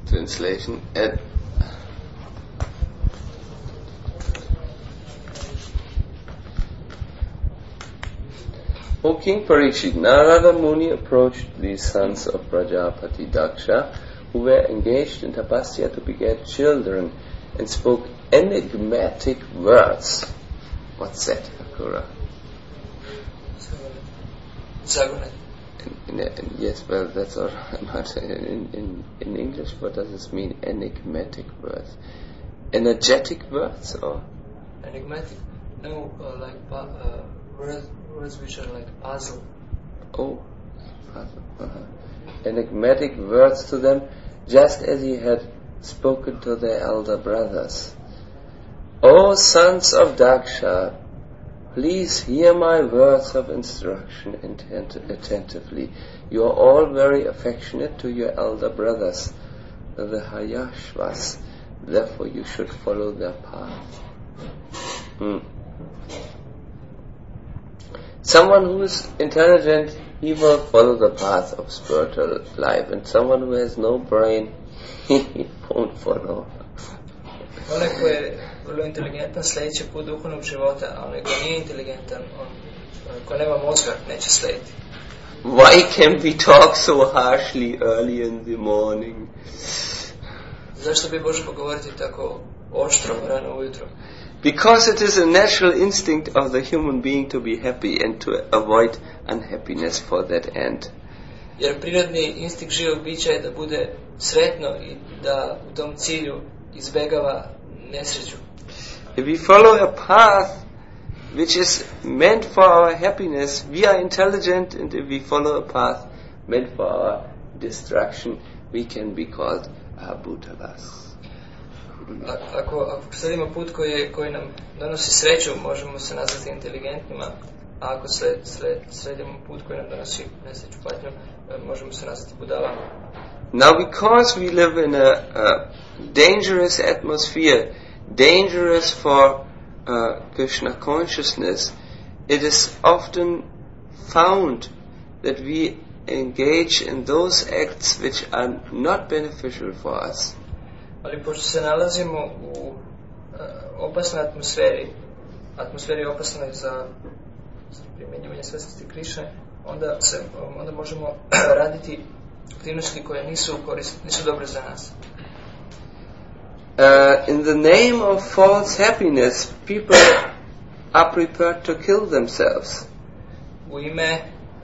translation. O King Parikshit, Narada Muni approached the sons of Prajapati Daksha, who were engaged in tapasya to beget children, and spoke enigmatic words. What's that, Akura? Yes, well, that's all right. In English, what does this mean? Enigmatic words. Energetic words, or? Enigmatic? No, words which are like puzzle. Oh, puzzle. Enigmatic words to them, just as he had spoken to their elder brothers. O sons of Daksha, please hear my words of instruction attentively. You are all very affectionate to your elder brothers, the Hayashvas. Therefore you should follow their path. Someone who is intelligent, he will follow the path of spiritual life, and someone who has no brain, he won't follow. Onaj ko je vrlo inteligentan sljedeće put duhovnog života, a onaj ko nije inteligentan, ko nema mozga, neće slijediti. Why can we talk so harshly early in the morning? Zašto bi možemo govoriti tako oštro rano ujutro? Because it is a natural instinct of the human being to be happy and to avoid unhappiness for that end. Jer prirodni instinkt živog bića je da bude sretno i da u tom cilju izbegava nesreću. If we follow a path which is meant for our happiness, we are intelligent, and if we follow a path meant for our destruction, we can be called Bhutavas. Ako sledimo put koji nam donosi sreću, možemo se nazvati inteligentnima, a ako sledimo put koji nam donosi nesreću, patnju, možemo se nazvati budalama. Now, because we live in a dangerous atmosphere, dangerous for Krishna consciousness, it is often found that we engage in those acts which are not beneficial for us. Ali pošto se nalazimo u opasnoj atmosferi opasnoj za primjenjivanje svjesnosti Krišne, onda možemo raditi aktivnosti koje nisu dobre za nas. In the name of false happiness, people are prepared to kill themselves. U ime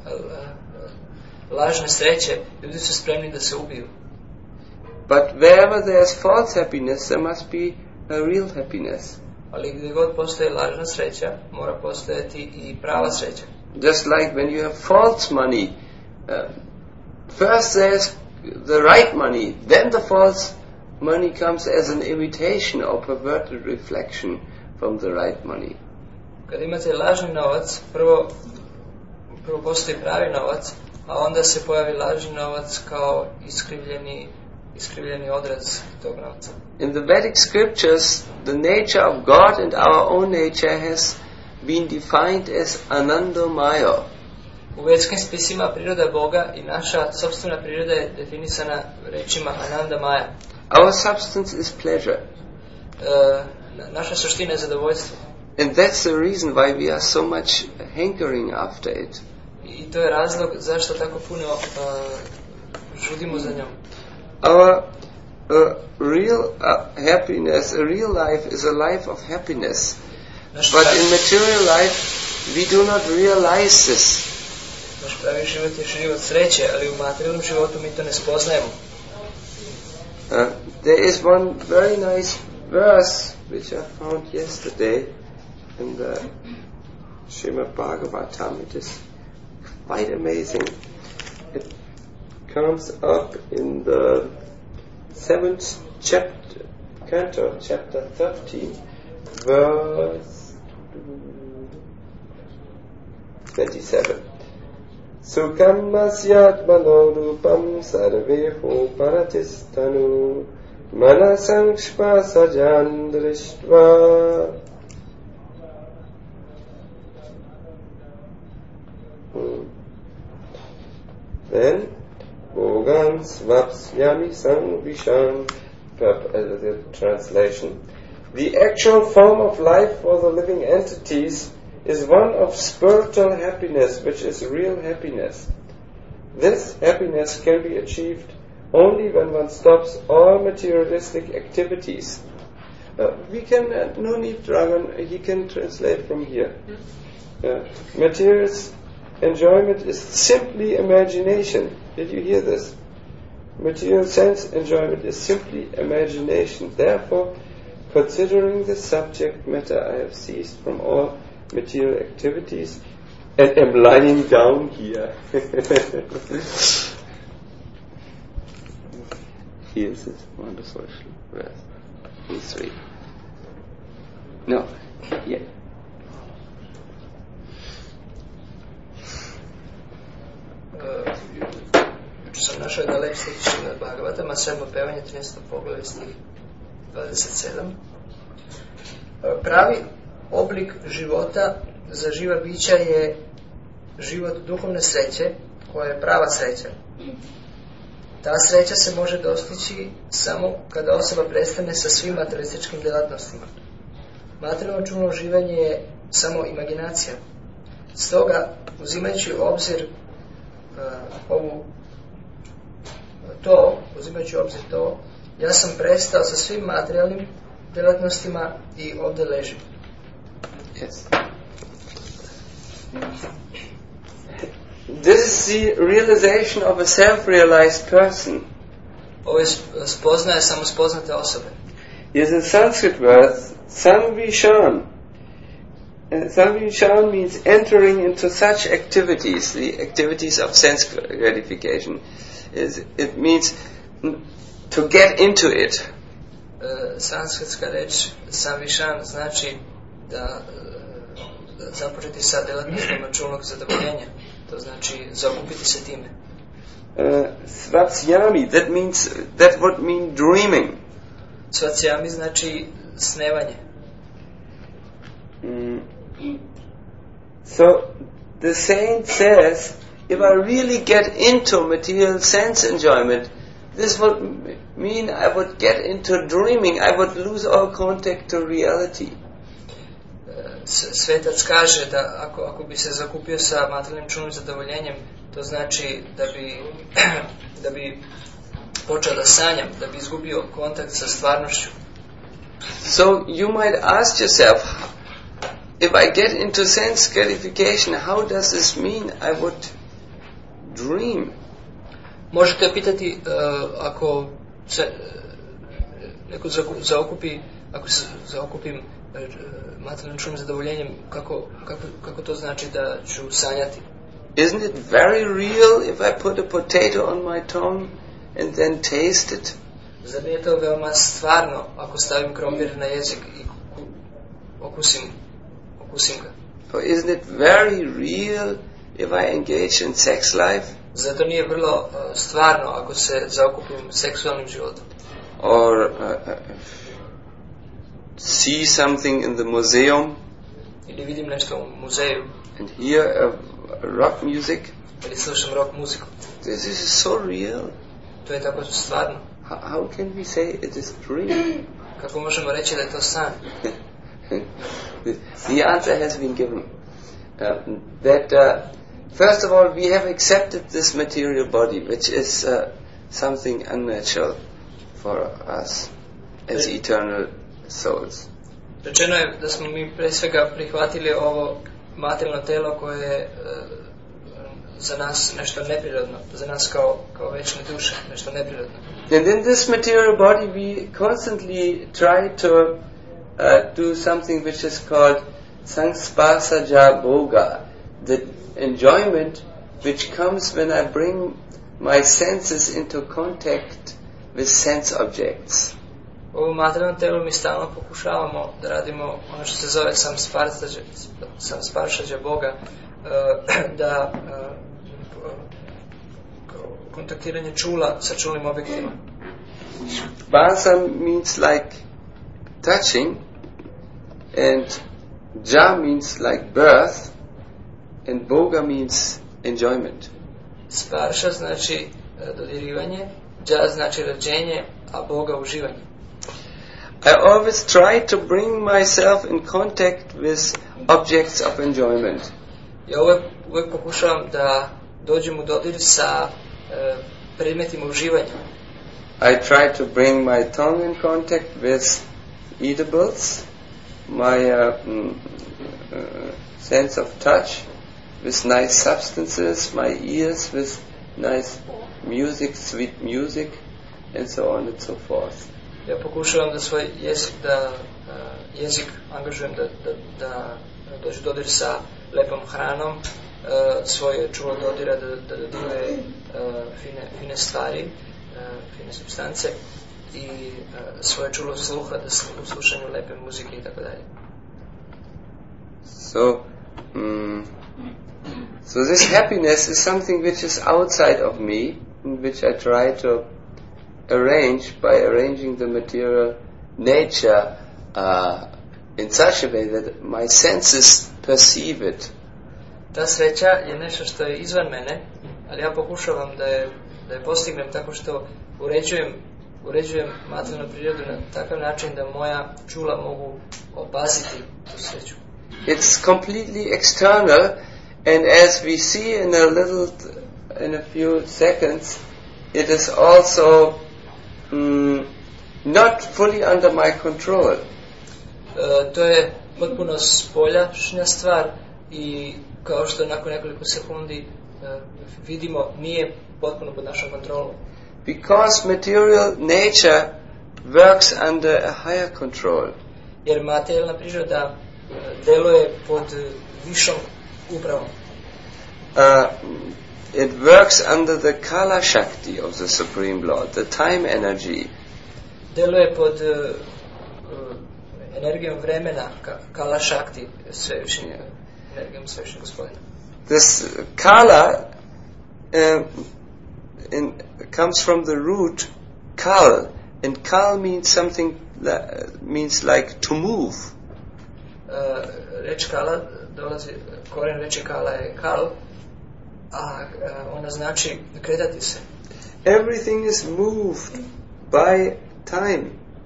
lažne sreće, ljudi su spremni da se ubiju. But wherever there is false happiness, there must be a real happiness. Ali gdje god postoji lažna sreća, mora postojati i prava sreća. Just like when you have false money, first there is the right money, then the false money comes as an imitation or perverted reflection from the right money. Kad imate lažni novac, prvo postoji pravi novac, a onda se pojavi lažni novac kao iskrivljeni odraz tog novca. In the Vedic scriptures, the nature of God and our own nature has been defined as Anandamaya. U vedskim spisima priroda Boga i naša sopstvena priroda je definisana rečima Anandamaya. Our substance is pleasure. Naša suština je zadovoljstvo. And that's the reason why we are so much hankering after it. I to je razlog zašto tako puno žudimo za njom. Our real happiness, a real life is a life of happiness. But in material life, we do not realize this. Naš pravi život je život sreće, ali u materijalnom životu mi to ne spoznajemo. There is one very nice verse which I found yesterday in the Srimad Bhagavatam. It is quite amazing. It comes up in the 7th canto, chapter 13, verse 27. Sukham asyat manorupam sarveho paratistanu manasangshpa sajan drishtva. Then Bhogan svapsyami samvishan, the translation. The actual form of life for the living entities is one of spiritual happiness, which is real happiness. This happiness can be achieved only when one stops all materialistic activities. We can, no need, Dragan, he can translate from here. Material enjoyment is simply imagination. Did you hear this? Material sense enjoyment is simply imagination. Therefore, considering the subject matter, I have ceased from all material activities and am lying down here. Here's this wonderful verse. These three. No. Yeah. Sam našao da lep stih Šrimad Bhagavatama, 7. pevanje, 13. poglavlje, stih 27. Pravi oblik života za živa bića je život duhovne sreće, koja je prava sreća. Ta sreća se može dostići samo kada osoba prestane sa svim materialističkim djelatnostima. Materijalno čulno živanje je samo imaginacija. Stoga, uzimajući u obzir to, ja sam prestao sa svim materijalnim djelatnostima i ovdje ležim. Yes. This is the realization of a self-realized person. Ovo je spoznaje samospoznate osobe. Yes, in Sanskrit word, samvishan. Samvishan means entering into such activities, the activities of sense gratification. It means to get into it. Sanskritska reč samvishan znači da započeti sa djelatnostima čulnog zadovoljenja. To znači zaokupiti se time. Svapsyami, that would mean dreaming. Svapsyami znači snevanje. So the saint says, if I really get into material sense enjoyment, this would mean I would get into dreaming, I would lose all contact to reality. Svetac kaže da ako bi se zakupio sa materijalnim čulnim zadovoljenjem, to znači da bi počeo da sanjam, da bi izgubio kontakt sa stvarnošću. So you might ask yourself, if I get into sense gratification, how does this mean I would dream? Možete pitati ako se neko zaokupi, ako se zaokupim materijalnim čulnim zadovoljenjem, kako to znači da ću sanjati? Isn't it very real if I put a potato on my tongue and then taste it? Zar nije to veoma stvarno ako stavim krompir na jezik i okusim ga? Or isn't it very real if I engage in sex life? Zato nije vrlo stvarno ako se zaokupim seksualnim životom. Or see something in the museum ili vidim nešto u muzeju and hear rock music. Ili slušam rock muziku. This is so real. To je tako stvarno. How can we say it is dream? Kako možemo reći da je to san? The answer has been given. First of all, we have accepted this material body, which is something unnatural for us as eternal souls. Rečeno je da smo mi pre svega prihvatili ovo materijalno telo koje je za nas nešto neprirodno, za nas kao večne duše, nešto neprirodno. And in this material body we constantly try to do something which is called sangsparsaja boga, the enjoyment which comes when I bring my senses into contact with sense objects. U ovom materijalnom telu mi stalno pokušavamo da radimo ono što se zove samsparsaja boga, da kontaktiranje čula sa čulnim objektima. Sparsa means like touching, and ja means like birth, and boga means enjoyment. Sparsha znači dodirivanje, dža znači rođenje, a Boga uživanje. I always try to bring myself in contact with objects of enjoyment. Ja uvijek pokušavam da dođem u dodir sa predmetima uživanja. I try to bring my tongue in contact with eatables, my sense of touch with nice substances, my ears with nice music, sweet music, and so on and so forth. Ja pokušavam da svoj jezik angažujem da dođe u dodir sa lepom hranom, svoje čulo dodira da dodiruje fine stvari, fine supstance i svoje čulo sluha da u slušanju lepe muzike i tako dalje. So this happiness is something which is outside of me, which I try to arrange by arranging the material nature in such a way that my senses perceive it. Ta sreća je nešto što je izvan mene, ali ja pokušavam da je postignem tako što uređujem materijalnu prirodu na takav način da moja čula mogu opaziti tu sreću. It's completely external, and as we see in a few seconds, it is also not fully under my control. To je potpuno spoljašnja stvar i kao što nakon nekoliko sekundi vidimo, nije potpuno pod našom kontrolom. Because material nature works under a higher control. Jer materijalna priroda deluje pod višom upravom. It works under the Kala Shakti of the Supreme Lord, the time energy. Deluje pod energijom vremena, Kala Shakti, svevišnjeg, energijom svevišnjeg gospodina. This Kala comes from the root Kal, and Kal means means like to move. Reč Kala dolazi, koren reči Kala je Kal, a ona znači kretati se. Everything is moved by time.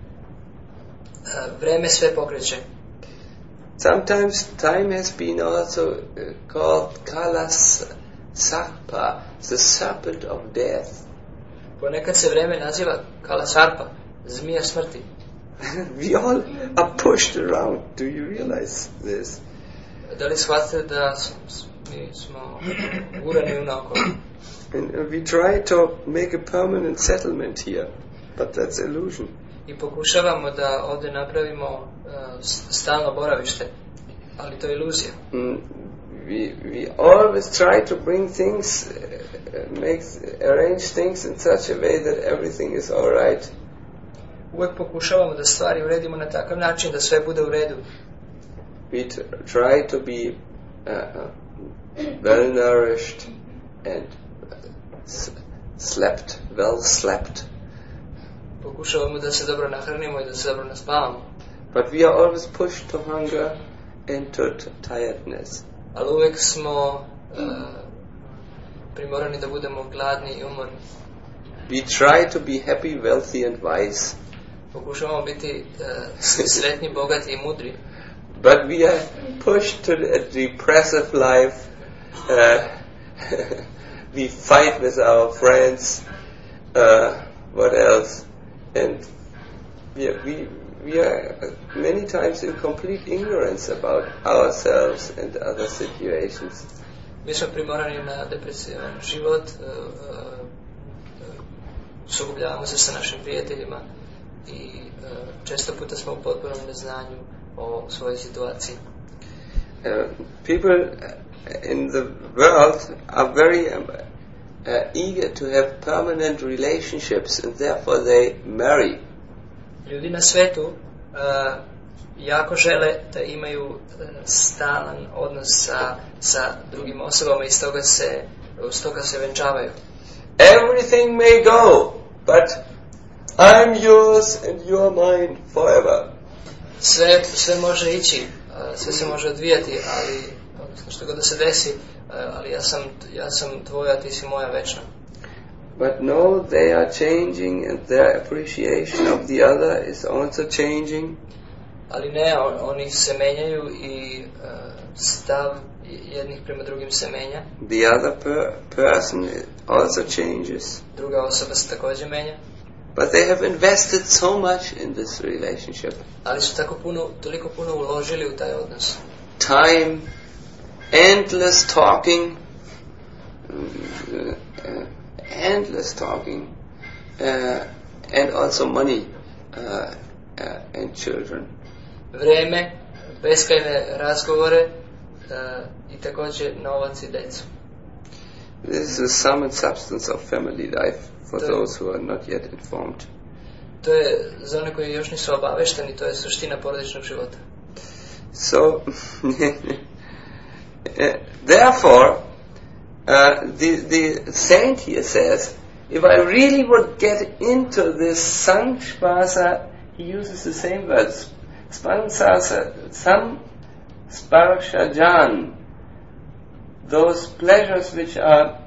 Vreme sve pokreće. Sometimes time has been also called Kala Sarpa, the serpent of death. Ponekad se vreme naziva Kala Sarpa, zmija smrti. We all are pushed around. Do you realize this? Da li shvatite da mi smo gurani unaokolo? And we try to make a permanent settlement here, but that's illusion. I pokušavamo da ovdje napravimo stalno boravište, ali to je iluzija. We always try to bring things, arrange things in such a way that everything is all right. Uvijek pokušavamo da stvari uredimo na takav način da sve bude u redu. We try to be well nourished and well slept. Pokušavamo da se dobro nahranimo i da se dobro naspavamo. But we are always pushed to hunger and to tiredness. Ali uvijek smo primorani da budemo gladni i umorni. We try to be happy, wealthy and wise. Pokušavamo biti sretni, bogati i mudri. But we are pushed to a depressive life. We fight with our friends. What else? And we are many times in complete ignorance about ourselves and other situations. Mi smo primorani na depresivan život, sukobljavamo se sa našim prijateljima i često puta smo u potpunom neznanju o svojoj situaciji. People in the world are very eager to have permanent relationships, and therefore they marry. Ljudi na svetu jako žele da imaju stalan odnos sa drugim osobama i stoga se venčavaju. Everything may go, but I'm yours and you're mine forever. Sve može ići, sve se može odvijati, ali odnosno što god da se desi, ali ja sam tvoja, ti si moja večno. But no, they are changing and their appreciation of the other is also changing. Ali ne, oni se menjaju i stav jednih prema drugim se menja. The other person also changes. Druga osoba se također menja. But they have invested so much in this relationship. Ali su toliko puno uložili u taj odnos. Time, endless talking, and also money and children. Vrijeme, beskrajne razgovore i također novac i decu. This is the sum and substance of family life for those who are not yet informed. To je za one koji još nisu obavešteni, to je suština porodičnog života. So, therefore, the saint here says, if I really would get into this Samspasa, he uses the same words, Samsparshajan, those pleasures which are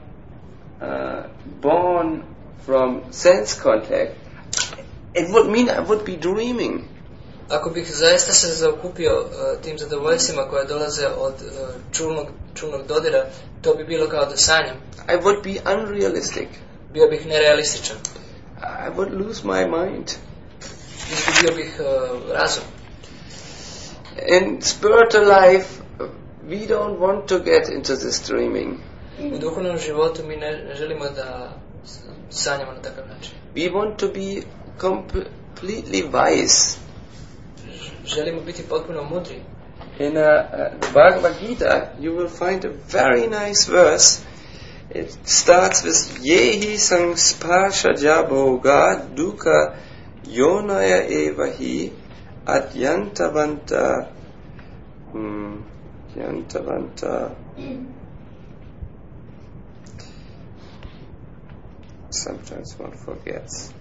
born from sense contact, it would mean I would be dreaming. Ako bih zaista se zaokupio tim zadovoljstvima koje dolaze od čulnog dodira, to bi bilo kao da sanjam. I would be unrealistic. Bio bih nerealističan. I would lose my mind. Izgubio bih razum. In spiritual life, we don't want to get into this dreaming. U duhovnom životu mi ne želimo da sanjamo na takav način. We want to be completely wise. Želimo biti potpuno mudri. In Bhagavad Gita, you will find a very nice verse. It starts with Yehi Sangsparshaja Bhoga Dukkha Yonaya Evahi Adyantavanta sometimes one forgets.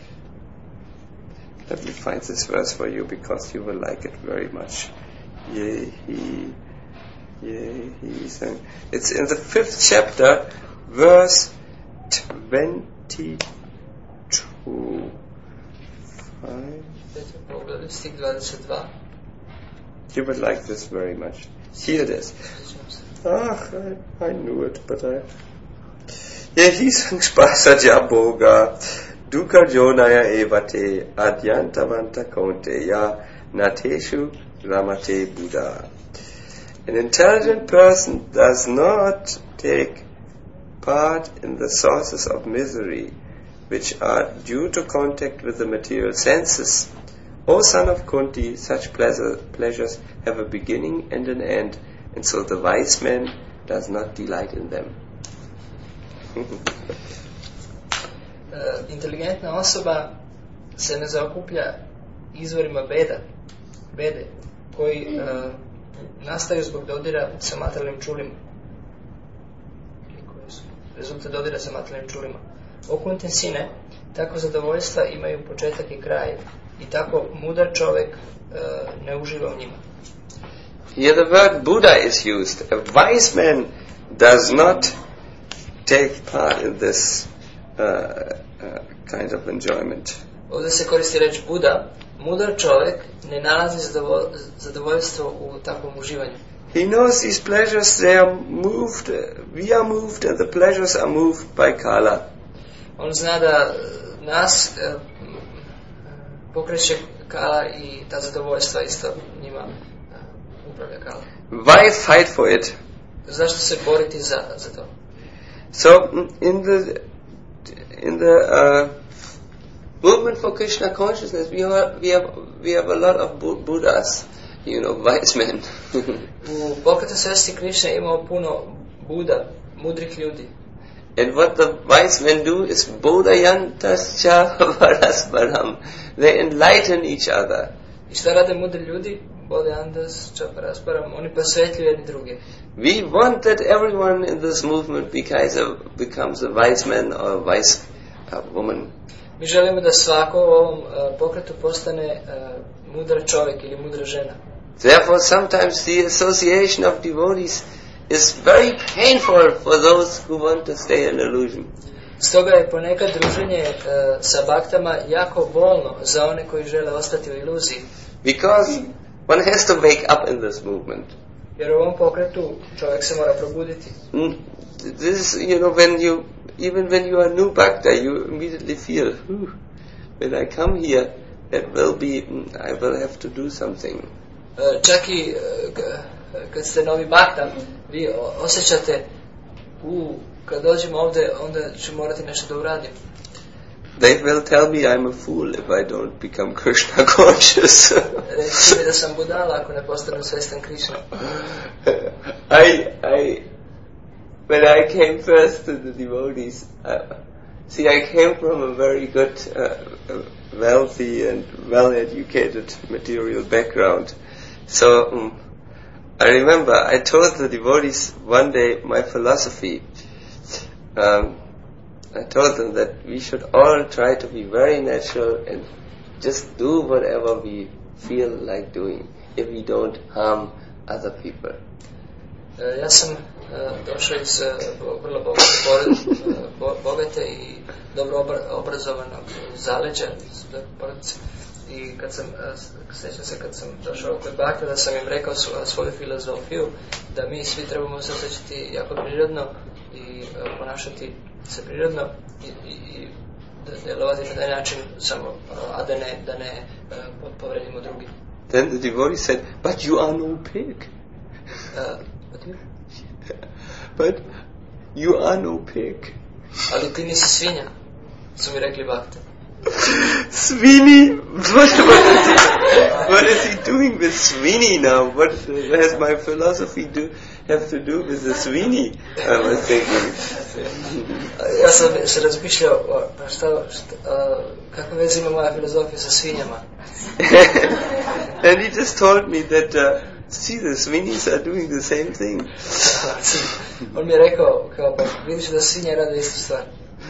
Let me find this verse for you because you will like it very much. Yehi Sang. It's in the 5th chapter, verse 22. 5. You would like this very much. Here it is. I knew it, but Yehi Sangsparshaja Bhoga Dukkha Yonaya Evate Adyantavanta Kaunteya Nateshu Ramate Buddha. An intelligent person does not take part in the sources of misery which are due to contact with the material senses. O son of Kunti, such pleasures have a beginning and an end, and so the wise man does not delight in them. Inteligentna osoba se ne zaokuplja izvorima bede koji nastaju zbog dodira sa materijalnim čulima. Rezultat dodira sa materijalnim čulima. O Kuntin sine, tako zadovoljstva imaju početak i kraj i tako mudar čovjek ne uživa u njima. Here the word Buddha is used. A wise man does not take part in this kind of enjoyment. Ovdje se koristi reč Buda. Mudar čovjek ne nalazi zadovoljstvo u takvom uživanju. He knows these pleasures, they are moved, we are moved and the pleasures are moved by Kala. On zna da nas pokreće Kala i ta zadovoljstva isto njima upravlja Kala. Why fight for it? Zašto se boriti za to? So in the movement for Krishna consciousness, we have a lot of Buddhas, wise men. U pokretu svesti Krishna imamo puno Buda, mudrih ljudi. And what the wise men do is Bodhayantascha Parasparam. They enlighten each other. I šta rade mudri ljudi? Bodhayantascha Parasparam. Oni prosvetljuju jedni druge. We want that everyone in this movement becomes a wise man or a wise woman. Mi želimo da svako u ovom pokretu postane mudar čovjek ili mudra žena. Therefore, sometimes the association of devotees is very painful for those who want to stay in illusion. Stoga je ponekad druženje sa baktama jako bolno za one koji žele ostati u iluziji. Because one has to wake up in this movement. Jer u ovom pokretu čovjek se mora probuditi. This is, even when you are new bhakta, you immediately feel, when I come here, it will be, I will have to do something. Čak i kad ste novi bhakta, vi osjećate, kad dođem ovdje, onda ću morati nešto da uradim. They will tell me I'm a fool if I don't become Krishna conscious. Reći mi da sam budala ako ne postanem svestan Krishna. When I came first to the devotees, I came from a very good, wealthy and well-educated material background. So I remember I told the devotees one day my philosophy. I told them that we should all try to be very natural and just do whatever we feel like doing if we don't harm other people. Ja sam došao iz vrlo bogate i dobro obrazovanog zaleđa iz porodice. I sjećam se kad sam došao kod bakta da sam im rekao svoju filozofiju da mi svi trebamo se osjećati jako prirodno i ponašati se prirodno i djelovati na taj način samo, a da ne povredimo drugi. Then the devotee said, but you are no pig. But you are no pig. Ali ti nisi svinja, su mi rekli bakte. Sweeney? What is he doing with Sweeney now? What has my philosophy have to do with the Sweeney? I was thinking. Ja sam se razmišljao, kakve veze ima moja filozofija sa svinjama? And he just told me that, see, the Sweeneys are doing the same thing. On mi je rekao, kao, pa vidiš da svinje rade istu stvar.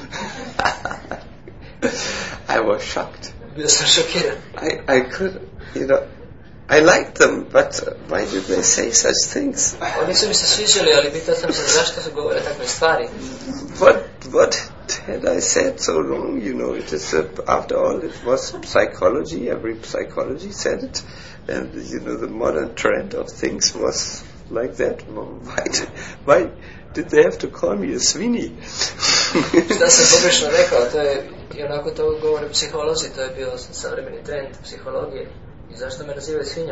I was shocked. Bio sam šokiran. I could, I liked them, but why did they say such things? Oni su mi se sviđali, ali pitao sam se zašto se govore takve stvari. What had I said so wrong? It is, after all, it was psychology. Every psychology said it. And, the modern trend of things was like that. Why did they have to call me a Sweeney? Šta sam pogrešno rekao, to je, i onako to govore psiholozi, to je bio savremeni trend psihologije. I zašto me nazivaju svinjom?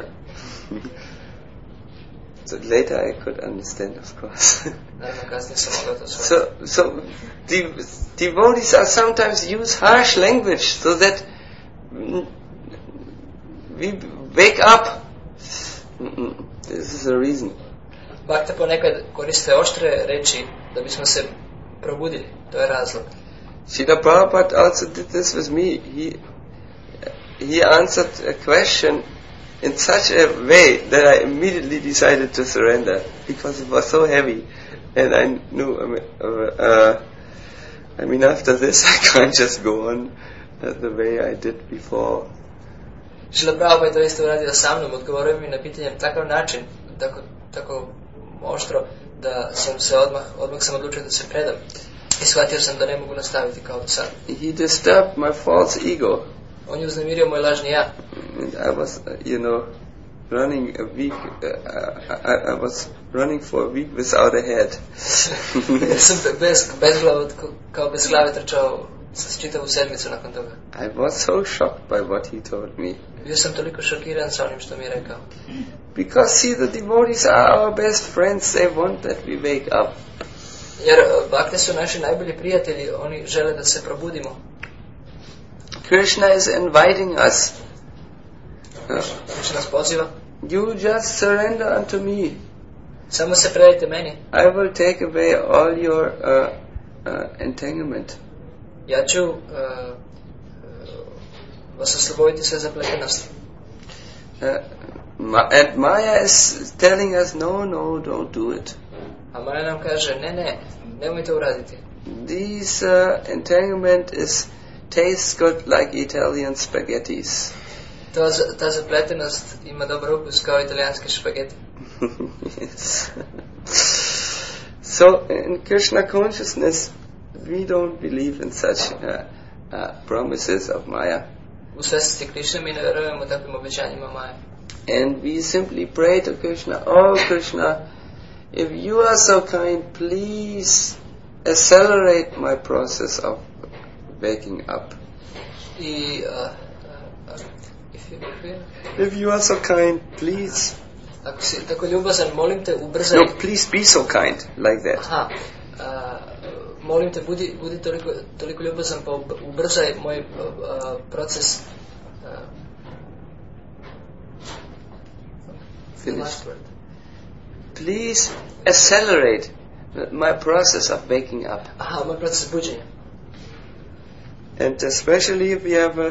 So later I could understand, of course. Naravno, kasnije sam mogao to shvatiti. So devotees are sometimes use harsh language so that we wake up. This is the reason. Bhakta ponekad koriste oštre reči da bismo se probudili. To je razlog. Srila Prabhupada also did this with me. He answered a question in such a way that I immediately decided to surrender because it was so heavy, and I knew. After this I can't just go on the way I did before. Srila Prabhupada to isto uradio sa mnom, odgovorio mi na pitanje na takav način, tako oštro, da sam se odmah sam odlučio da se predam. I shvatio sam da ne mogu nastaviti kao do sada. He disturbed my false ego. On je uznemirio moj lažni ja. I was, running a week. I was running for a week without a head. Ja sam kao bez glave trčao sa čitavu sedmicu nakon toga. I was so shocked by what he told me. Bio sam toliko šokiran sa onim što mi je rekao. Because see, the devotees are our best friends. They want that we wake up. Jer bakte su naši najbolji prijatelji, oni žele da se probudimo. Krishna is inviting us. Krishna nas poziva. You just surrender unto me. Samo se predajte meni. I will take away all your entanglement. Ja ću vas osloboditi sve zapletenosti. And Maya is telling us, no, don't do it. A Maja nam kaže, ne, nemojte uraditi. This entanglement tastes good like Italian spaghettis. Ta zapletenost ima dobar ukus kao italijanski špageti. Yes. So in Krishna consciousness, we don't believe in such promises of Maya. U svesnosti Krišne mi ne vjerujemo takvim obećanjima Maje. And we simply pray to Krishna, oh Krishna, if you are so kind, please accelerate my process of waking up. I If you are so kind, please. ako si tako ljubazan, molim te ubrzaj. No, please be so kind, like that. Molim te, budi toliko ljubazan, pa ubrzaj moj proces. Please accelerate my process of waking up. Moj proces buđenja. And especially if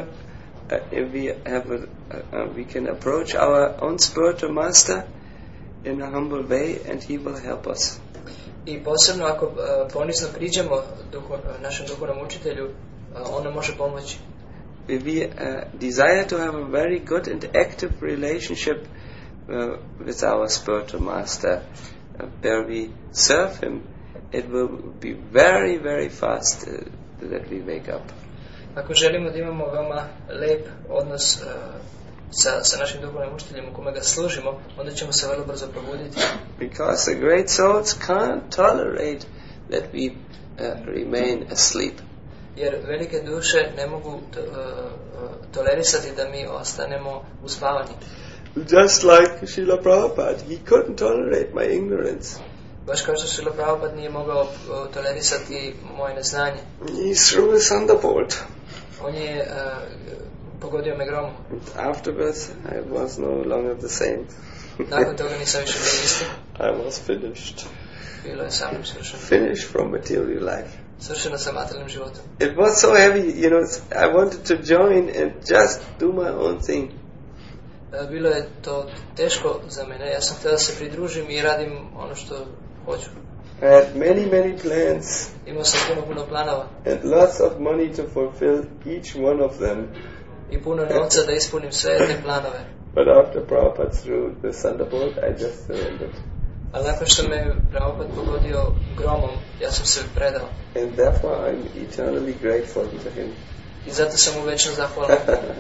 we can approach our own spiritual master in a humble way, and he will help us. I posebno ako ponizno priđemo našem duhovnom učitelju, on nam može pomoći. If we desire to have a very good and active relationship with our spiritual master, where we serve him, it will be very, very fast that we wake up. Ako želimo da imamo veoma lep odnos sa našim duhovnim učiteljem u kome ga služimo, onda ćemo se vrlo brzo probuditi. Because the great souls can't tolerate that we remain asleep. Jer velike duše ne mogu tolerisati da mi ostanemo uspavani. Just like Srila Prabhupada, he couldn't tolerate my ignorance. Baš kao što Srila Prabhupada nije mogao tolerisati moje neznanje. He threw a thunderbolt. On je pogodio me gromom. Afterwards, I was no longer the same. Nakon toga nisam više bio isti. I was finished. Bilo je samim svršeno. Finished from material life. Svršeno sa materijalnim životom. It was so heavy, I wanted to join and just do my own thing. Bilo je to teško za mene. Ja sam htio da se pridružim i radim ono što hoću. I had many plans. Imao sam puno planova. And lots of money to fulfill each one of them. I puno novca da ispunim sve te planove. But after Prabhupada threw the thunderbolt, I just surrendered. Ali nakon što me Prabhupada pogodio gromom, ja sam se predao. And therefore I'm eternally grateful to him. I zato sam mu večno zahvalan.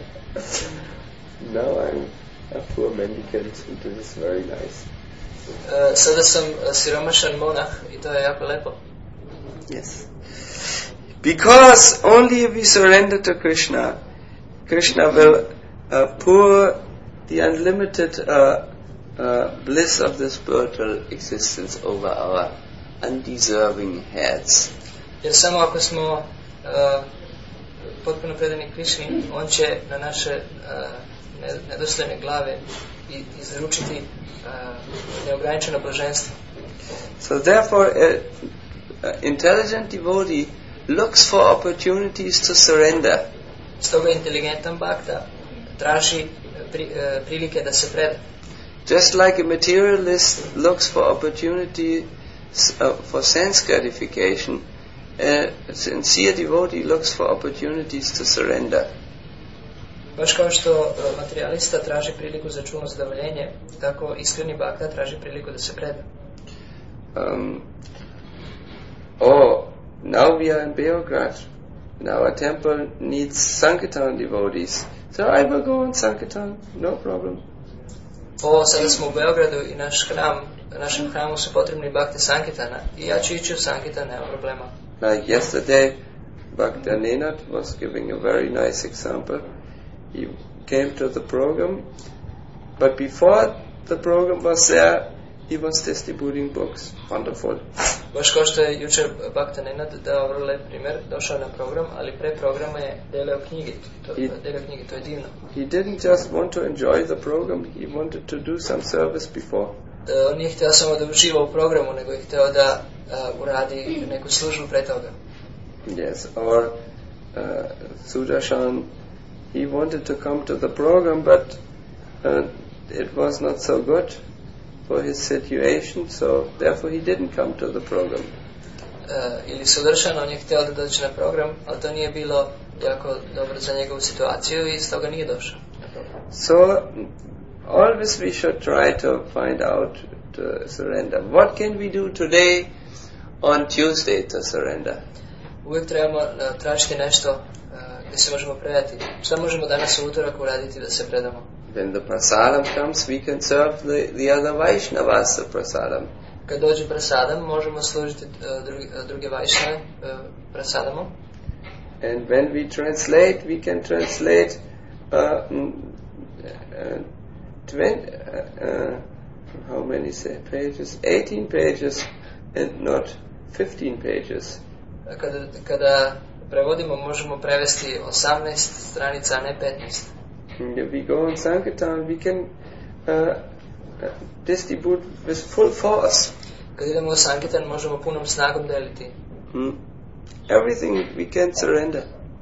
Now I'm a poor mendicant and this is very nice. Sada sam siromašan monah i to je jako lepo. Yes. Because only if we surrender to Krishna, Krishna will pour the unlimited bliss of the spiritual existence over our undeserving heads. Jer samo ako smo potpuno predani Krišni, on će na naše nedostojne glave izručiti neograničeno blaženstvo. So therefore, intelligent devotee looks for opportunities to surrender. Stoga inteligentan bhakta traži prilike da se preda. Just like a materialist looks for opportunities for sense gratification, a sincere devotee looks for opportunities to surrender. Baš kao što materialista traži priliku za čulno zadovoljenje, tako iskreni bhakta traži priliku da se preda. Now we are in Beograd. And our temple needs Sankirtan devotees. So I will go on Sankirtan, no problem. Sada smo u Beogradu i našem hramu su potrebni bhakti Sankirtana i ja ću ići u Sankirtan, nema problema. Like yesterday, Bhakta Nenad was giving a very nice example. He came to the program, but before the program was there, he was distributing books. Wonderful. Baš kao što je jučer Bhakta Nenad dao vrlo lep primjer, došao na program, ali pre programa je delio knjige, to je divno. He didn't just want to enjoy the program, he wanted to do some service before. On nije htio samo da uživa u programu, nego je htio da uradi neku službu pre toga. Yes, or Sudarshan, he wanted to come to the program, but it was not so good for his situation, so therefore he didn't come to the program. Ili Sudarshan, on je htio da dođe na program, ali to nije bilo jako dobro za njegovu situaciju i stoga nije došao. So always we should try to find out to surrender. What can we do today on Tuesday to surrender? uvijek trebamo tražiti nešto gdje se možemo predati. Šta možemo danas u utorak uraditi da se predamo? When the prasadam comes, we can serve the other Vaishnavas the prasadam. Kad dođe prasadam, možemo služiti druge Vaishnave prasadamom. And when we translate, we can translate 18 pages and not 15 pages. Kada prevodimo, možemo prevesti 18 stranica, a ne 15. If we go on Sankirtan, we can distribute with full force. Kad idemo u Sankirtan, možemo punom snagom deliti. Everything we can surrender.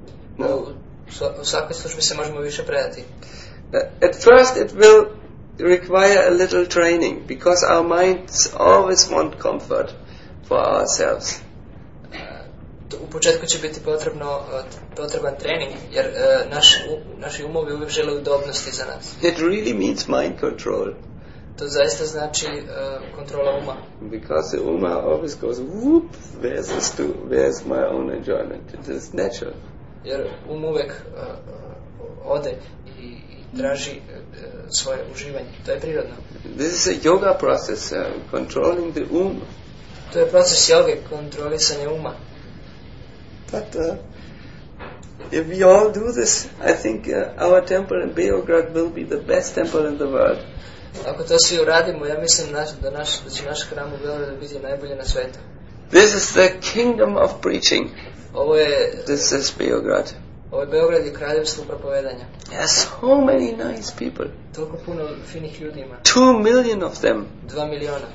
U svakoj službi se možemo više predati. At first it will require a little training, because our minds always want comfort for ourselves. U početku će biti potreban trening, jer naši umovi uvijek žele udobnosti za nas. It really means mind control. To zaista znači kontrola uma. Because the uma always goes, whoop, where's my own enjoyment? It is natural. Jer uvijek ode i traži svoje uživanje. To je prirodno. This is a yoga process, controlling the To je proces joge, kontrolisanje uma. But if we all do this, I think our temple in Beograd will be the best temple in the world. Ako to svi uradimo, ja mislim da će naš hram u Beogradu biti najbolji na svijetu. This is the kingdom of preaching. This is Beograd. Ovo je Beograd i kraljevstvo propovedanja. There are so many nice people. Toliko puno finih ljudi ima. 2 million of them. 2 miliona.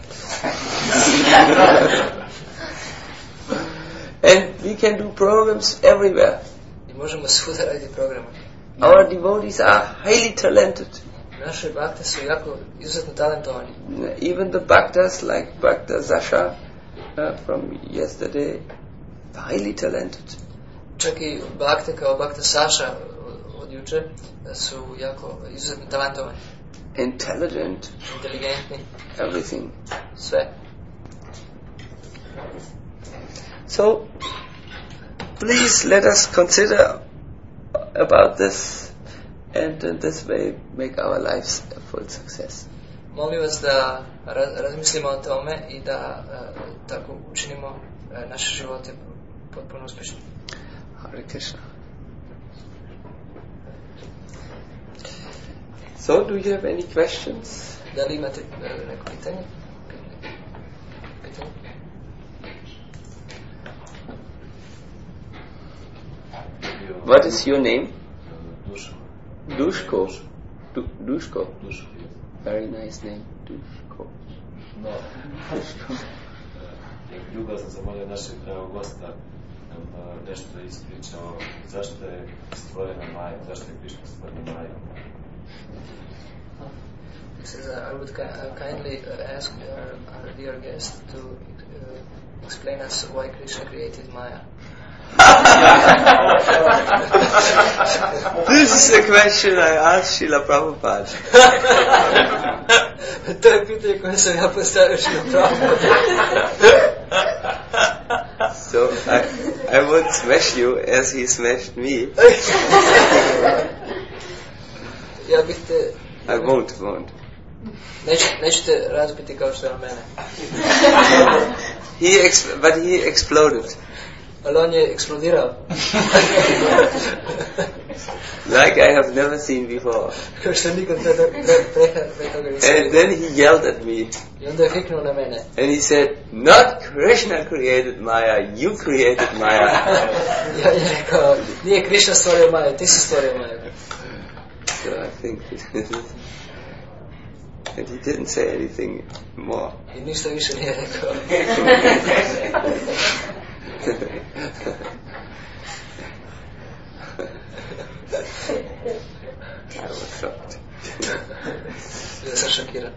And we can do programs everywhere. I možemo svuda raditi programe. Our devotees are highly talented. Naše bhakte su jako izuzetno talentovani. Even the bhaktas like Bhakta Zasha from yesterday, highly talented. Čak i bhakte kao Bhakta Sasha od juče su jako izuzetno talentovani. Intelligent. Inteligentni. Everything. Sve. So, please let us consider about this, and in this way make our lives a full success. Molim vas da razmislimo o tome i da tako učinimo naše živote potpuno uspješni. Hare Krishna. So, do you have any questions? Da li imate neko pitanje? What is your name? Duško. Duško. Very nice name, Duško. No. Ljubav sam zamolio našeg dragog gosta nešto da ispriča o zašto je stvorena Maja, zašto je Krišna stvorena Maja. He says, I would kindly ask our dear guest to explain us why Krishna created Maya. This is a question I asked Srila Prabhupada. To je pitanje koje sam ja postavio Srila Prabhupada. So I won't smash you as he smashed me. Ja bih te... I won't. Neću te razbiti kao što je na mene. But he exploded. Ali on je eksplodirao. Like I have never seen before. Kao što nikad pre toga nisam. And then he yelled at me. I onda je hiknuo na mene. And he said, not Krishna created Maya, you created Maya. Ja je rekao, nije Krishna stvorio Maju, ti si stvorio Maju. So I think and he didn't say anything more. I ništa više nije rekao. I was shocked. Bio sam šokiran.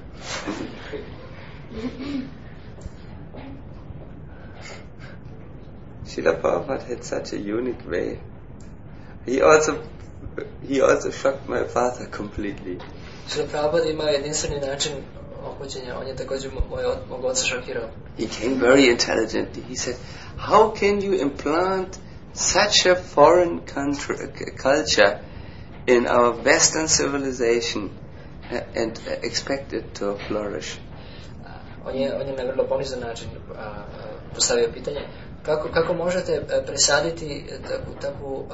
Srila Prabhupada had such a unique way. He also shocked my father completely. Srila Prabhupada ima jedinstveni način ophođenja. On je također mog oca šokirao. He came very intelligent. He said, how can you implant such a foreign culture in our Western civilization and expect it to flourish? On je na vrlo ponizan način postavio pitanje. Kako možete presaditi takvu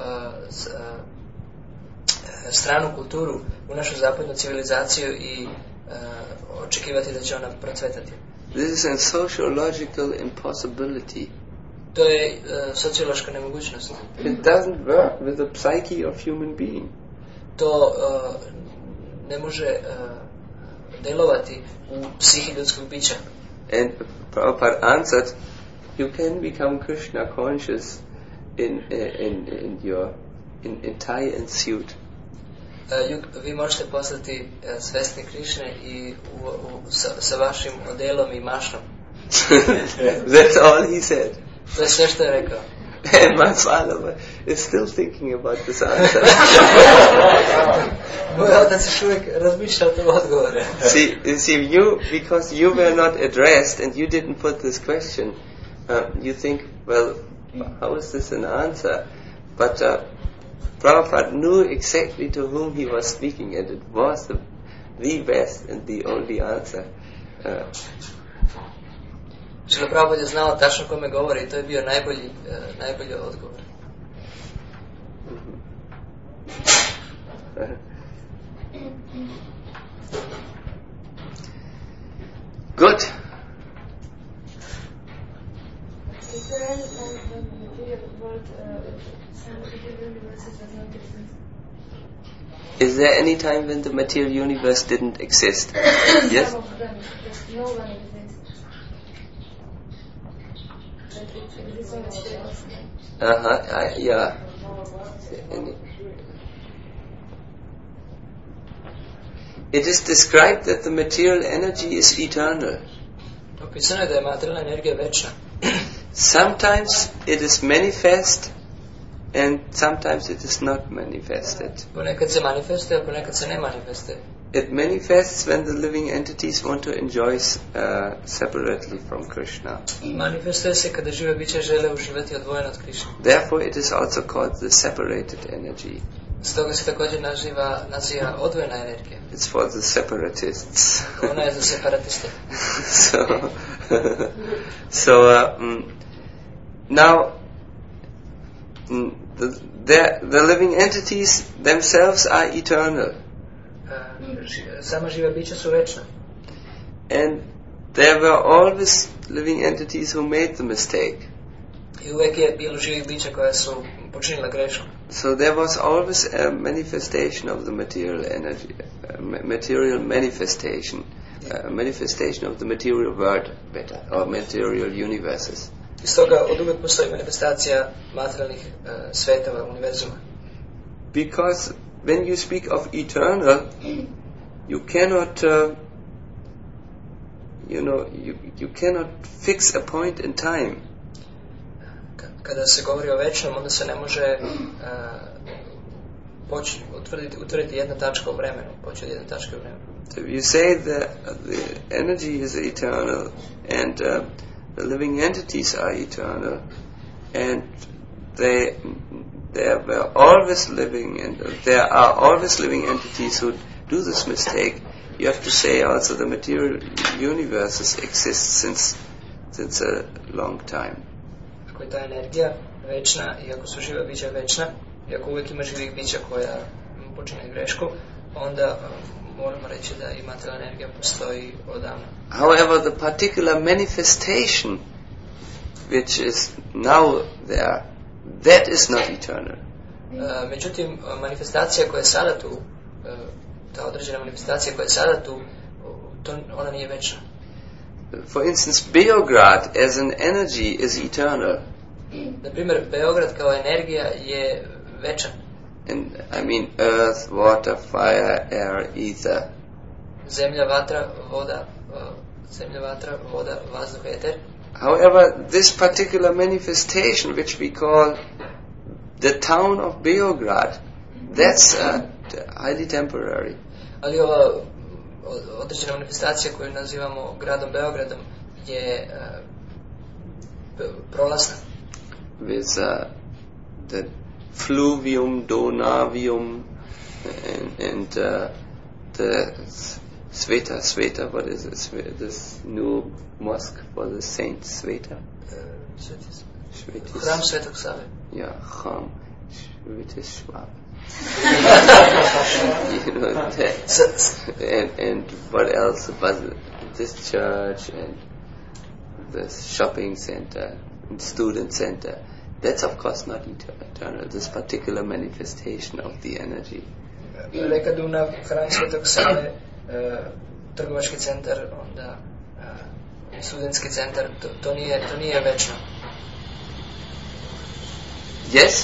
stranu kulturu u našu zapadnu civilizaciju i očekivati da će ona procvetati? This is a sociological impossibility. To je sociološka nemogućnost. It doesn't work with the psyche of human being. To ne može delovati u psihi ljudskog bića. And Prabhupada answered, you can become Krishna conscious in your tie and suit. Vi možete postati svesni Krišne i sa vašim odelom i mašnom. That's all he said. To je sve što je rekao. And my father is still thinking about this answer. Moj otac još uvijek razmišlja o tom odgovoru. See, because you were not addressed and you didn't put this question, you think, well, how is this an answer? But Prabhupada knew exactly to whom he was speaking, and it was the best and the only answer. Šrila Prabhupada je znao tačno kome govori i to je bio najbolji odgovor. Good. Is there any time when the material world universe does not exist? Is there any time when the material universe didn't exist? Yes? Some of them, that no one exists. That it exists on the scale. Yeah. It is described that the material energy is eternal. Opisano je da je materijalna energija večna. Sometimes it is manifest and sometimes it is not manifested. Ponekad se manifestuje, a ponekad se ne manifestuje. It manifests when the living entities want to enjoy separately from Krishna. Manifestuje se kada žive biće žele uživati odvojeno od Krišne. Therefore it is also called the separated energy. Stoga se također naziva odvojena energija. It's for the separatists. Ona je za separatiste. Now the living entities themselves are eternal. Sama živa bića su večna. And there were always living entities who made the mistake. I uvijek je bilo živih bića koja su počinila grešku. So there was always a manifestation of the material energy, material manifestation, manifestation of the material world, better, or material universes. I stoga od uvijek postoji manifestacija materijalnih svetova, univerzuma. Because when you speak of eternal, you cannot, you cannot fix a point in time. Kada se govori o večnom, onda se ne može utvrditi jedna tačka u vremenu, poći od jedne tačke u vremenu. So you say that the energy is eternal and the living entities are eternal, and they were always living, and there are always living entities who do this mistake. You have to say also the material universes exist since a long time. Ako je ta energija večna i ako su živa bića večna i ako uvijek ima živih bića koja počine grešku, onda moramo reći da i materijalna energija postoji odavno. However, the particular manifestation which is now there, that is not eternal. Međutim, manifestacija koja je sada tu, ta određena manifestacija koja je sada tu, ona nije večna. For instance, Beograd as an energy is eternal. Na primjer, Beograd kao energija je večan. And I mean earth, water, fire, air, ether. Zemlja, vatra, voda, vazduh, eter. However, this particular manifestation which we call the town of Beograd, that's highly temporary. Ali ova određena manifestacija koju nazivamo gradom Beogradom je prolazna. with the fluvium, donavium, and the Sveta, what is it? This new mosque for the saint Sveta. Hram Svetog Save. Yeah, Hram Svetislav. And what else? But this church and this shopping center and student center. That's of course not eternal. This particular manifestation of the energy. Reka Dunav, Hram Svetog Save, trgovački centar, onda studentski centar, to nije večno. Yes?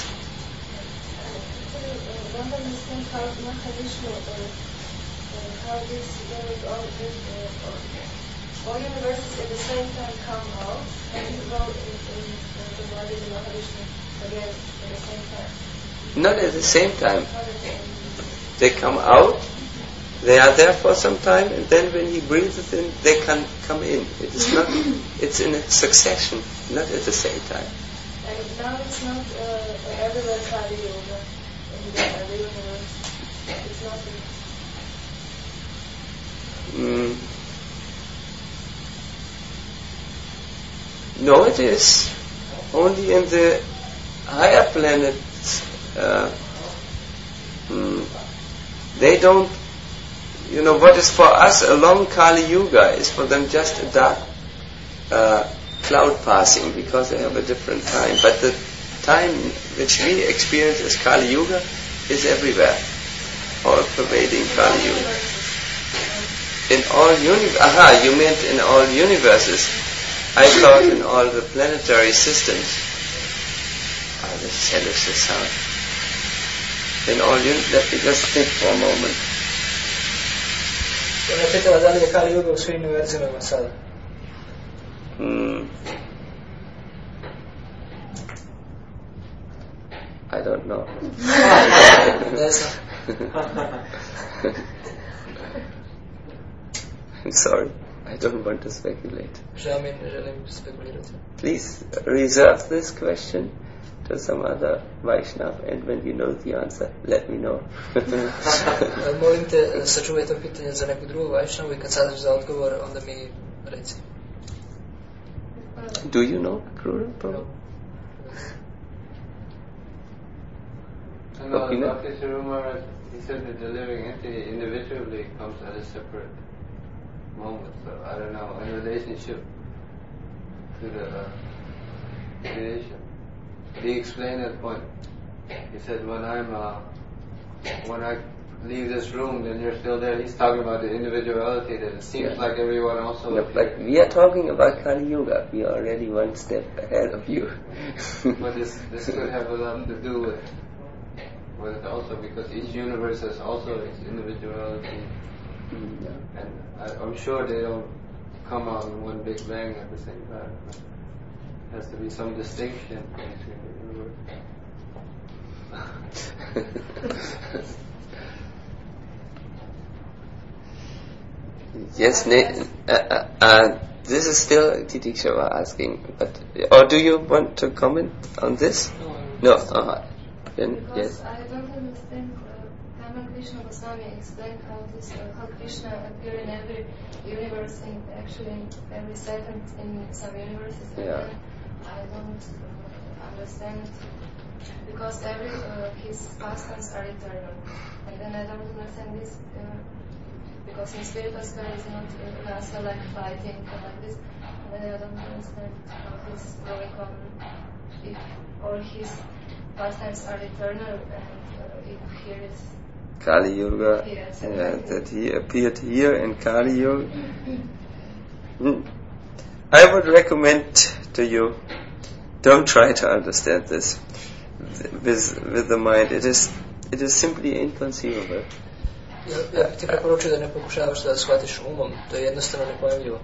I don't understand how Mahavishnu, how this all universes at the same time come out and go in the body of Mahavishnu again at the same time. Not at the same time. They come out, they are there for some time, and then when he breathes in, they can come in. It is not. It's in a succession, not at the same time. And now it's not everywhere Kali Yoga in the universe. It's not. No, it is only in the higher planets. They don't. You know, what is for us a long Kali Yuga is for them just a dark cloud passing, because they have a different time. But the time which we experience as Kali Yuga is everywhere, all pervading Kali Yuga. In all you meant in all universes. I thought in all the planetary systems. The celestial sound. In all let me just think for a moment. Ona pitala da li je Kali Yuga u svim univerzumima sada. I don't know. Ne znam. I'm sorry. I don't want to speculate. Ne želim spekulirati. Please reserve this question to some other Vaishnava, and when you know the answer, let me know. Molim te, sačuvaj to pitanje za neku drugu Vaishnavu i kad saznaš za odgovor, onda mi reci. Do you know Akrura? No. No, Bhakti Sarumara, he said that the living entity individually comes at a separate moment, so I don't know, in relationship to the creation. He explained that point. He said, when I leave this room, then you're still there. He's talking about the individuality, that it seems like everyone also... No, but we are talking about Kali Yuga. We are already one step ahead of you. But this could have a lot to do with it also, because each universe has also its individuality. Yeah. And I'm sure they don't come out in one big bang at the same time. There has to be some distinction between the universe. Yes, this is still Titikshava asking, but or do you want to comment on this? No. Then Because yes. I don't understand. Brahma Krishna Goswami explained how Krishna appear in every universe, and actually in every second in some universes. And Yeah. then I don't understand, because every his pastimes are eternal, and then I don't understand this because in spiritual sky is not an answer like fighting or like this. And then I don't understand how he's going on if all his pastimes are eternal, and if here is Kali Yuga, Yes. that he appeared here in Kali Yuga. I would recommend to you, don't try to understand this with the mind. It is simply inconceivable. Ja bih ti preporučio da ne pokušavaš da shvatiš umom, to je jednostavno nepojmljivo.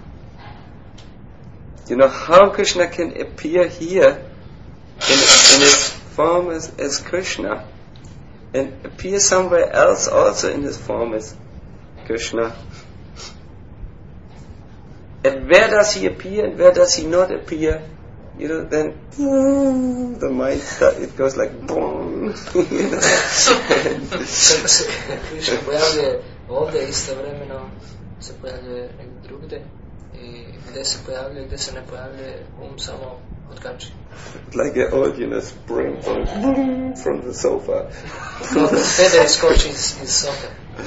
You know how Krishna can appear here in his form as Krishna, and appear somewhere else also in his form as Krishna. And where does he appear and where does he not appear? then the mind it goes like boom. Kako se Krišna pojavljuje ovdje, istovremeno se pojavljuje negdje drugdje i gdje se pojavljuje, gdje se ne pojavljuje, samo odkači. Like an old, spring from the sofa. Feather skoči iz sofe.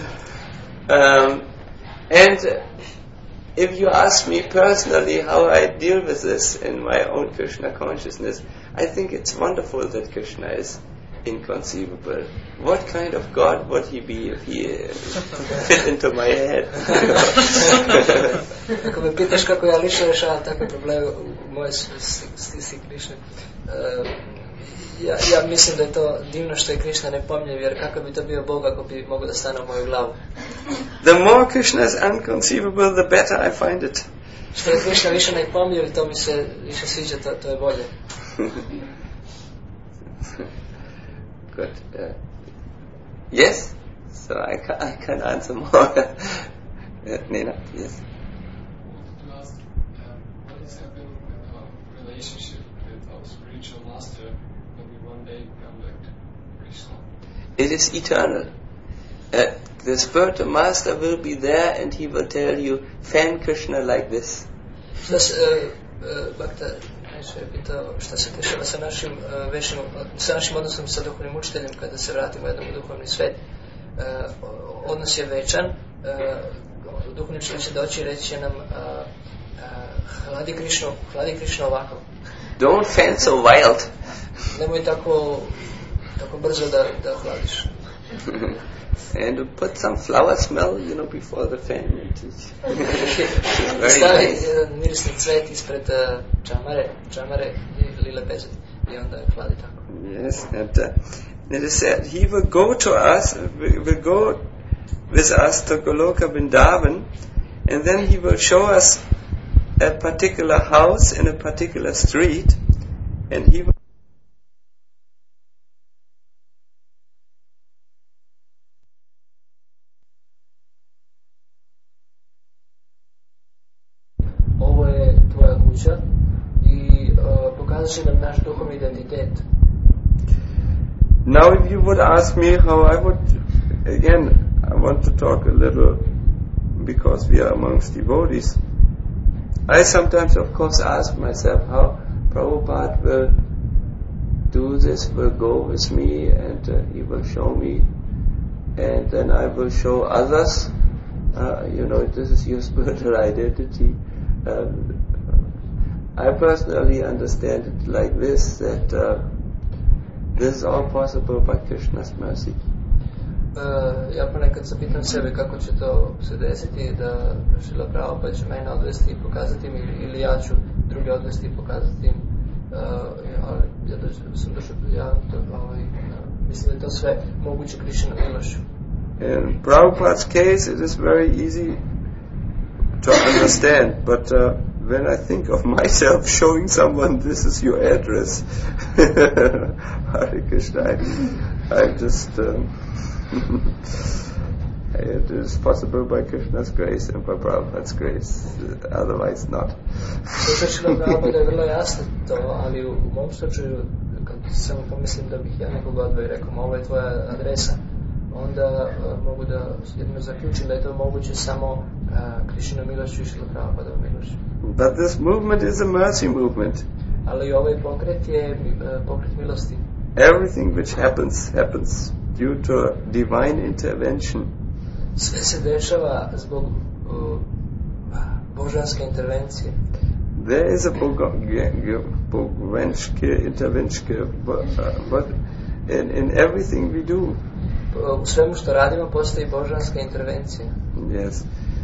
And if you ask me personally how I deal with this in my own Krishna consciousness, I think it's wonderful that Krishna is inconceivable. What kind of God would he be if he fit into my head? Ako me pitaš kako ja lično rešavam takve probleme u moje stisci Krišne, ja mislim da je to divno što je Krišna nepomljiv, jer kako bi to bio Bog ako bi mogao da stane u moju glavu. The more Krishna is unconceivable, the better I find it. Što je Krišna više nepomljiv, to mi se više sviđa, to je bolje. Good. Yes? So I can answer more. Nina, yes. To ask, what is happening with our relationship with our spiritual master when we one day come back to Krishna? It is eternal. The spiritual master will be there and he will tell you, fan Krishna like this. Šta se, Bhakta najče je pitao šta se dešava sa našim odnosom sa duhovnim učiteljem kada se vratimo jednom u duhovni svet. Odnos je večan, duhovni učitelj će doći i reći će nam hladi Krishna ovako. Don't fan so wild. Nemoj tako brzo da hladiš. And to put some flower smell, before the fan. Stavi mirisni cvet ispred čamare i lile peze i onda hladi tako. Yes, and it is said he will go to us, will go with us to Goloka Vrindavan, and then he will show us a particular house in a particular street, and he will i pokazat će nam naš duhovni identitet. Now if you would ask me how I would, again, I want to talk a little, because we are amongst devotees, I sometimes of course ask myself how Prabhupada will do this, will go with me, and he will show me, and then I will show others, this is your spiritual identity. I personally understand it like this, that this is all possible by Krishna's mercy. Ja ponekad se pitam sebe kako će to se desiti, da Šrila Prabhupada će mene odvesti i pokazati mi, ili ja ću druge odvesti i pokazati im, ali mislim da je to sve moguće Krishna milošću. In Prabhupada's case it is very easy to understand, but when I think of myself showing someone this is your address, Hare Krishna, I just it is possible by Krishna's grace and by Prabhupada's grace, otherwise not. Što Šrila Prabhupada je vrlo jasno to, ali u mom slučaju kad samo pomislim da bih ja nekoga odveo i rekao ovo je tvoja adresa, onda mogu da jedno zaključim da je to moguće samo Krishna milošću i Šrila Prabhupada milošću. But this movement is a mercy movement. Ali ovaj pokret je pokret milosti. Everything which happens due to divine intervention. Sve se dešava zbog božanske intervencije. There is a božanske intervention, but in everything we do. U svemu što radimo postoji božanska intervencija. Yes.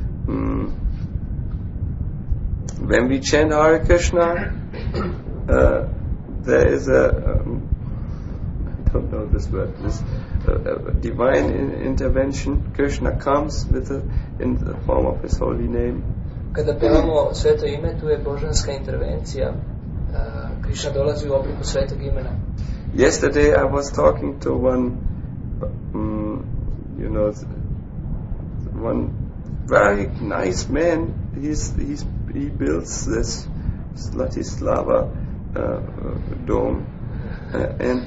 When we chant Hare Krishna, there is I don't know this word, divine intervention. Krishna comes in the form of his holy name. Kada pevamo sveto ime, tu je božanska intervencija. Krishna dolazi u obliku svetog imena. Yesterday I was talking to one very nice man. He builds this Slatislava dome, and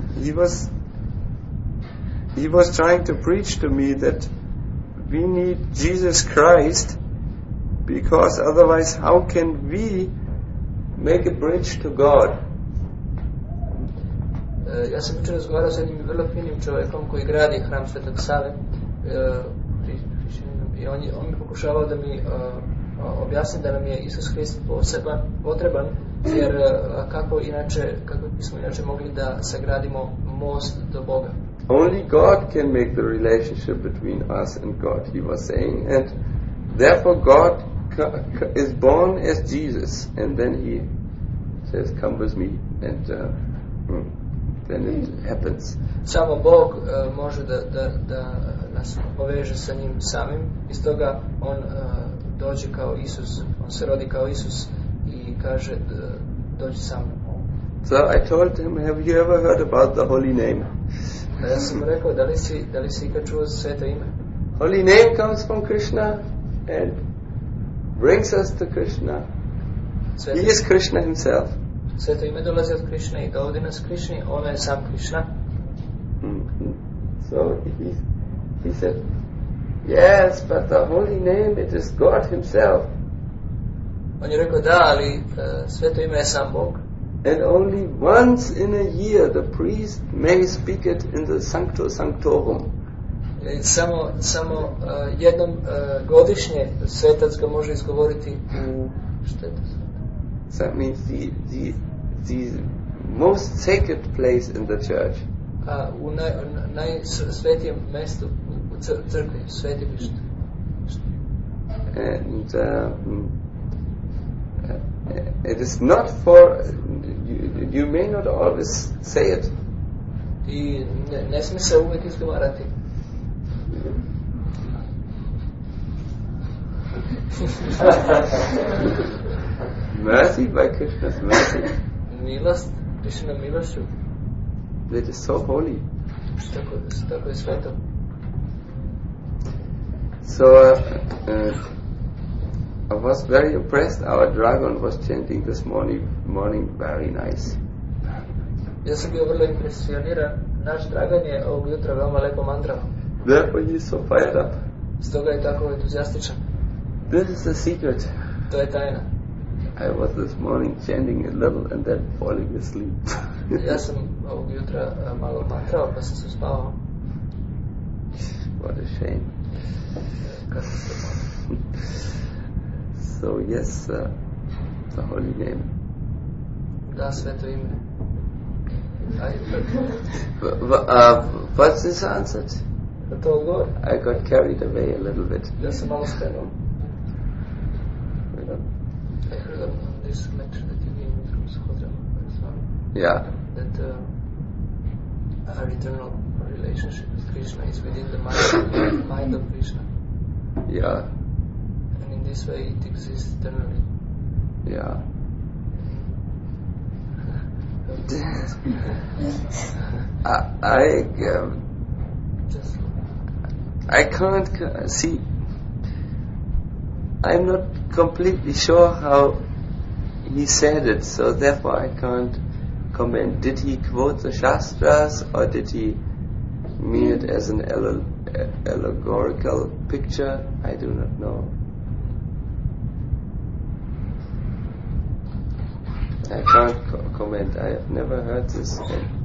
he was trying to preach to me that we need Jesus Christ, because otherwise how can we make a bridge to God? Ja sam jučer razgovarao sa jednim vrlo finim čovjekom koji gradi hram Svetog Save, i on mi pokušavao da mi objasni da nam je Isus Hrist potreban, jer kako bismo inače mogli da sagradimo most do Boga. Only God can make the relationship between us and God, he was saying, and therefore God is born as Jesus, and then he says, "Come with me," and then it happens. Samo Bog može da nas poveže sa njim samim, iz toga on dođe kao Isus, on se rodi kao Isus i kaže dođi sa mnom. So I told him, have you ever heard about the holy name? Ja sam mu rekao, da li si ikad čuo za sveto ime? Holy name comes from Krishna and brings us to Krishna. He is Krishna himself. Sveto ime dolazi od Krishna i dovodi nas Krishni, on je sam Krishna. So he said, yes, but the holy name, it is God himself. On je rekao, da, ali sveto ime je sam Bog. And only once in a year the priest may speak it in the Sancto Sanctorum. Samo jednom godišnje svetac ga može izgovoriti u That means the most sacred place in the church. U najsvetijem mjestu u crkvi, svetilištu. And it is not for, you may not always say it. I ne smije se uvijek izgovarati. Mercy by Krishna's mercy. Milost, Krishna milošću. That is so holy. Tako je sveto. So I was very impressed. Our dragon was chanting this morning very nice. Ja sam bio vrlo impresioniran. Naš dragan je ovog jutra veoma lepo mandrao. Therefore he is so fired up. Stoga je tako entuzijastičan. This is the secret. To je tajna. I was this morning chanting a little and then falling asleep. Ja sam ovog jutra malo mantrao pa sam se uspavao. What a shame. So yes, the holy name. Da, sveto ime. What's this answered? Da to odgovor? I got carried away a little bit. Ja sam malo skrenuo. I heard on this lecture that you gave me from Suhodrama as well. Yeah. That our eternal relationship with Krishna is within the mind of Krishna. Yeah. And in this way it exists eternally. Yeah. I can't see. I'm not completely sure how he said it, so therefore I can't comment. Did he quote the Shastras, or did he mean it as an allegorical picture? I do not know. I can't comment. I have never heard this.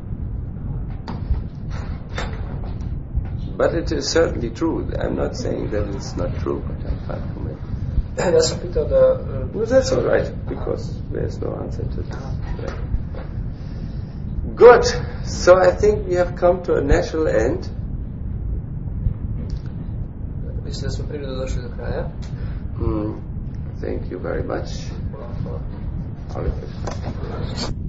But it is certainly true. I'm not saying that it's not true, but I can't comment. Ja sam pitao da... Well, that's all right, because there's no answer to that. Good. So I think we have come to a natural end. Mislim da smo prirodu došli do kraja. Thank you very much. Hvala. Hare Krishna.